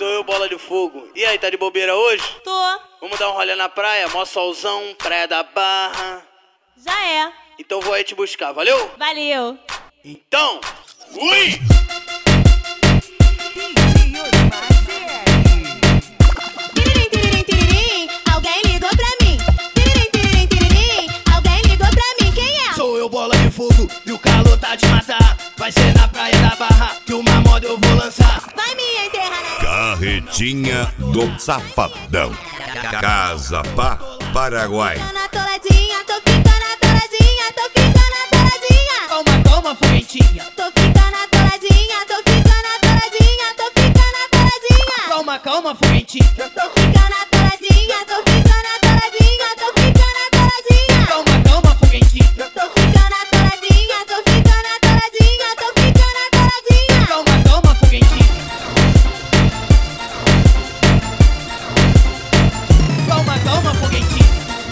Sou eu, Bola de Fogo. E aí, tá de bobeira hoje? Tô. Vamos dar um rolê na praia? Mó solzão, praia da Barra. Já é. Então vou aí te buscar, valeu? Valeu. Então, fui! Tiririm, tiririm, tiririm, alguém ligou pra mim. Tiririm, tiririm, tiririm, alguém ligou pra mim. Quem é? Sou eu, Bola de Fogo, e o calor tá de matar. Vai ser na praia da Barra que uma moda eu vou lançar. Vai me enterrar na... Carretinha do Safadão. Casa Pá, Paraguai. Tô ficando atoladinha, tô ficando atoladinha, tô ficando atoladinha. Toma, toma, foguetinha. Tô ficando atoladinha, tô ficando atoladinha, tô ficando atoladinha. Calma, calma, foguetinha. Tô ficando atoladinha, tô ficando atoladinha, tô ficando atoladinha. Calma, calma, foguetinha. Tô ficando atoladinha, tô ficando atoladinha, tô ficando atoladinha. Calma, calma, foguetinha. Calma, calma, foguetinha.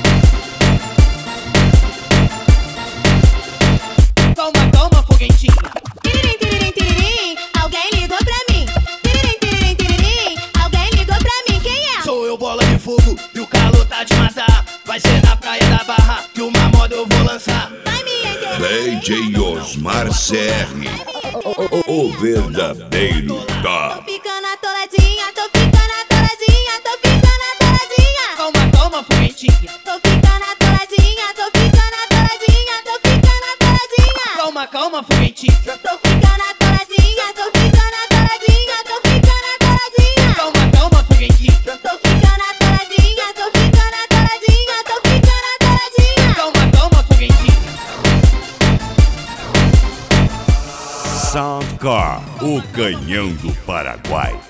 Calma, calma, foguetinha. Tiririm, tiririm, tiririm, alguém ligou pra mim. Tiririm, tiririm, tiririm, alguém ligou pra mim. Quem é? Sou eu, Bola de Fogo, e o calor tá de matar. Vai ser na praia da Barra que uma moda eu vou lançar. Vai me enterrar. DJ Osmar CR. O verdadeiro Tô top. ficando atoladinha, tô ficando atoladinha, tô ficando atoladinha. Calma, calma, foguetinha. Tô ficando atoladinha, tô ficando atoladinha, tô ficando atoladinha. Calma, calma, foguetinha. Tô ficando atoladinha, tô ficando atoladinha, tô ficando atoladinha. Calma, calma, foguetinha. Tô ficando atoladinha, tô ficando atoladinha, tô ficando atoladinha. Calma, calma, foguetinha. Soundcar, o canhão do Paraguai.